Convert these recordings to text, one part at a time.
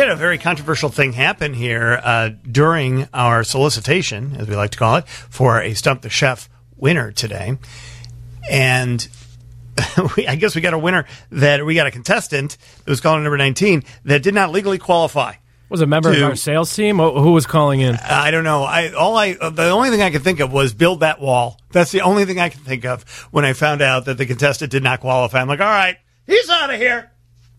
had a very controversial thing happen here during our solicitation, as we like to call it, for a Stump the Chef winner today. And I guess we got a winner we got a contestant that was calling number 19 that did not legally qualify. Was a member of our sales team? Who was calling in? I don't know. The only thing I could think of was build that wall. That's the only thing I could think of when I found out that the contestant did not qualify. I'm like, all right, he's out of here.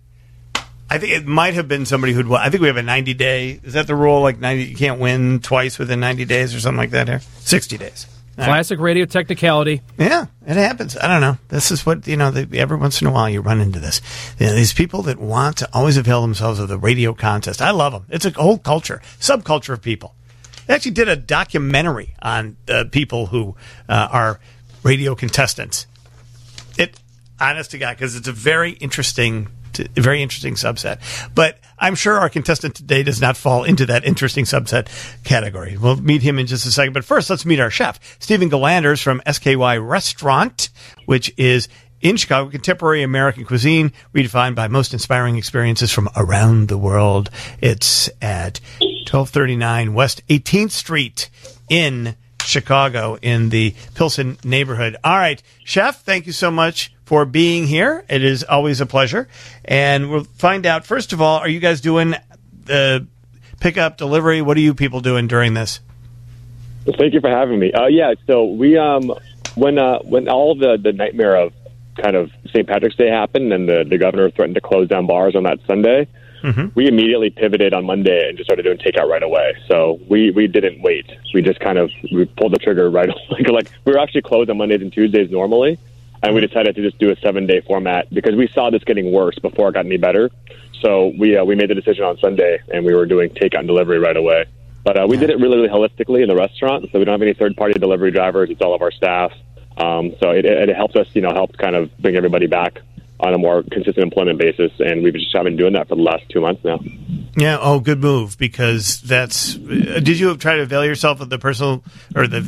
I think it might have been somebody I think we have a 90-day. Is that the rule? Like 90, you can't win twice within 90 days or something like that here? 60 days. Classic radio technicality. Yeah, it happens. I don't know. This is what, every once in a while you run into this. These people that want to always avail themselves of the radio contest. I love them. It's a whole culture, subculture of people. They actually did a documentary on people who are radio contestants. Honest to God, because it's a very interesting subset. But I'm sure our contestant today does not fall into that interesting subset category. We'll meet him in just a second. But first, let's meet our chef, Stephen Galanders from SKY Restaurant, which is in Chicago, contemporary American cuisine, redefined by most inspiring experiences from around the world. It's at 1239 West 18th Street in Chicago in the Pilsen neighborhood. All right, Chef, thank you so much for being here. It is always a pleasure. And we'll find out, first of all, are you guys doing the pickup, delivery? What are you people doing during this? Well, thank you for having me. So we, when all the nightmare of kind of St. Patrick's Day happened and the governor threatened to close down bars on that Sunday, we immediately pivoted on Monday and just started doing takeout right away. So we didn't wait. We just we pulled the trigger right like we were actually closed on Mondays and Tuesdays normally. And we decided to just do a 7-day format because we saw this getting worse before it got any better. So we made the decision on Sunday, and we were doing takeout and delivery right away. But we did it really, really holistically in the restaurant, so we don't have any third-party delivery drivers. It's all of our staff. So it helps us, help kind of bring everybody back on a more consistent employment basis, and we've just been doing that for the last 2 months now. Yeah, good move, because that's... did you try to avail yourself of the personal or the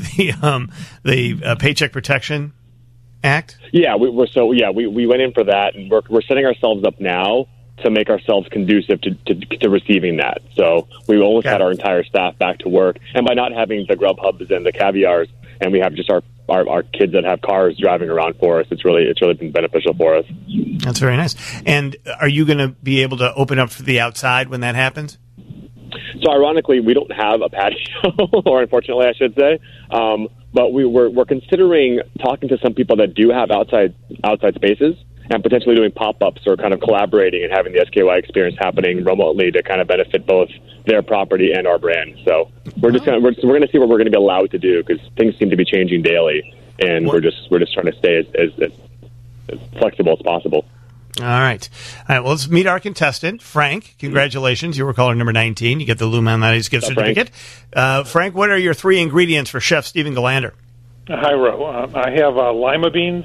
Paycheck Protection Act? Yeah, we went in for that, and we're setting ourselves up now to make ourselves conducive to receiving that. So we almost had our entire staff back to work, and by not having the Grubhubs and the Caviars, and we have just our kids that have cars driving around for us, it's really been beneficial for us. That's very nice. And are you going to be able to open up for the outside when that happens? So ironically, we don't have a patio, or unfortunately, I should say. But we're considering talking to some people that do have outside spaces and potentially doing pop-ups or kind of collaborating and having the SKY experience happening remotely to kind of benefit both their property and our brand. So we're just we're going to see what we're going to be allowed to do because things seem to be changing daily, and we're just trying to stay as flexible as possible. All right. Well, let's meet our contestant, Frank. Congratulations. You were caller number 19. You get the Lou Malnati's gift certificate. Frank, what are your 3 ingredients for Chef Stephen Galander? Hi, Ro. I have lima beans,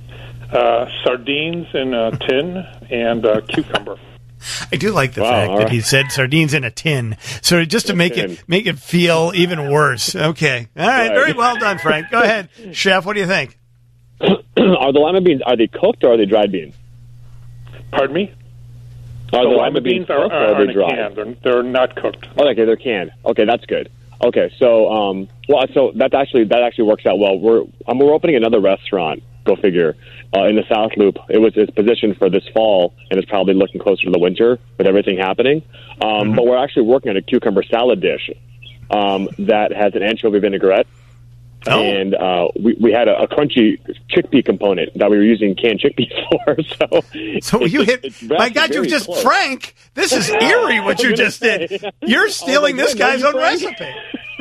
sardines in a tin, and cucumber. I do like the fact that he said sardines in a tin. So just to make it feel even worse. Okay. All right. Very well done, Frank. Go ahead. Chef, what do you think? Are the lima beans, are they cooked or are they dried beans? Pardon me? The lima beans are in a can. They're not cooked. Oh, okay, they're canned. Okay, that's good. Okay, so so that actually works out well. We're opening another restaurant. Go figure. In the South Loop, it's positioned for this fall, and it's probably looking closer to the winter with everything happening. But we're actually working on a cucumber salad dish that has an anchovy vinaigrette. Oh. And we had a crunchy chickpea component that we were using canned chickpeas for. So you hit, my God, you just, close. Frank, this is eerie what you just did. You're stealing this guy's own recipe.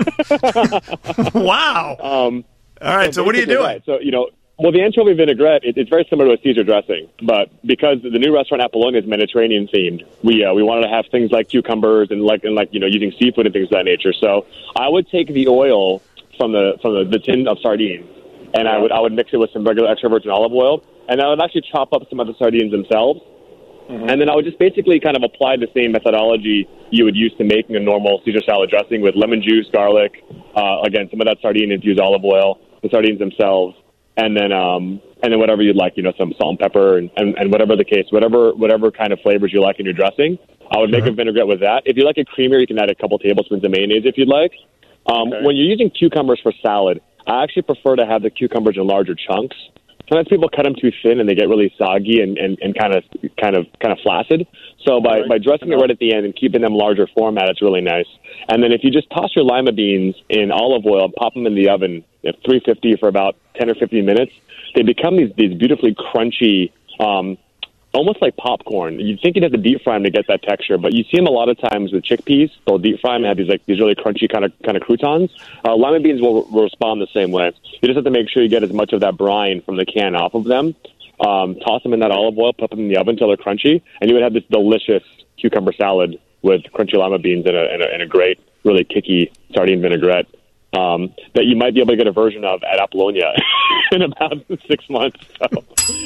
Wow. All right, so what are you doing? Right. So, the anchovy vinaigrette, it's very similar to a Caesar dressing, but because the new restaurant at Bologna is Mediterranean themed, we wanted to have things like cucumbers and using seafood and things of that nature. So I would take the oil from the tin of sardines, and I would mix it with some regular extra virgin olive oil, and I would actually chop up some of the sardines themselves, and then I would just basically kind of apply the same methodology you would use to making a normal Caesar salad dressing with lemon juice, garlic, again some of that sardine-infused olive oil, the sardines themselves, and then whatever you'd like, some salt and pepper and whatever the case, whatever kind of flavors you like in your dressing. I would make a vinaigrette with that. If you like it creamier, you can add a couple tablespoons of mayonnaise if you'd like. When you're using cucumbers for salad, I actually prefer to have the cucumbers in larger chunks. Sometimes people cut them too thin and they get really soggy and kind of flaccid. So by dressing it right at the end and keeping them larger format, it's really nice. And then if you just toss your lima beans in olive oil and pop them in the oven at 350 for about 10 or 15 minutes, they become these beautifully crunchy, almost like popcorn. You'd think you'd have to deep fry them to get that texture, but you see them a lot of times with chickpeas. They'll deep fry them and have these really crunchy kind of croutons. Lima beans will respond the same way. You just have to make sure you get as much of that brine from the can off of them. Toss them in that olive oil, put them in the oven until they're crunchy, and you would have this delicious cucumber salad with crunchy lima beans and a great, really kicky sardine vinaigrette. That you might be able to get a version of at Apollonia in about 6 months. So,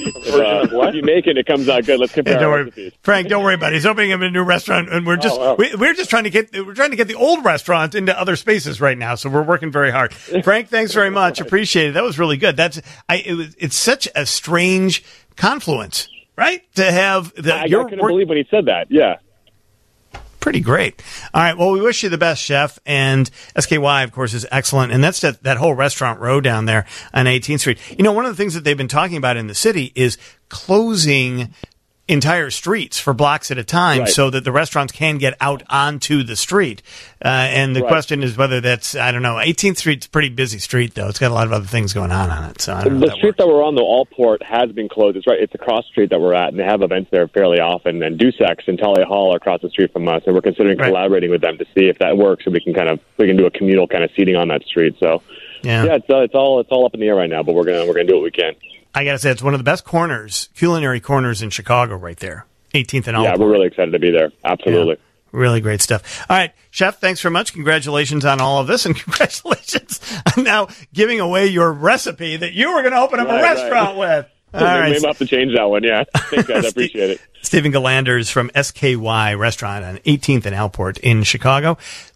if you make it, it comes out good. Let's compare our recipes. Frank, don't worry about it. He's opening up a new restaurant, and we're just we're just trying to get the old restaurant into other spaces right now. So we're working very hard. Frank, thanks very much. Appreciate it. That was really good. It's such a strange confluence, right? To have I couldn't believe when he said that. Yeah. Pretty great. All right. Well, we wish you the best, Chef. And SKY, of course, is excellent. And that's that whole restaurant row down there on 18th Street. You know, one of the things that they've been talking about in the city is closing entire streets for blocks at a time so that the restaurants can get out onto the street. And the question is whether that's, I don't know, 18th Street's a pretty busy street, though. It's got a lot of other things going on it. So I don't know the street that we're on, the Allport, has been closed. It's a cross street that we're at, and they have events there fairly often. And Dusex and Talia Hall are across the street from us, and we're considering collaborating with them to see if that works, and we can do a communal kind of seating on that street. So it's all up in the air right now, but we're gonna do what we can. I got to say, it's one of the best culinary corners in Chicago right there, 18th and Allport. Yeah, we're really excited to be there. Absolutely. Yeah, really great stuff. All right, Chef, thanks very much. Congratulations on all of this, and congratulations on now giving away your recipe that you were going to open up a restaurant with. All right. Maybe I'll have to change that one, yeah. Thanks, guys. I appreciate it. Stephen Galanders from SKY Restaurant on 18th and Allport in Chicago.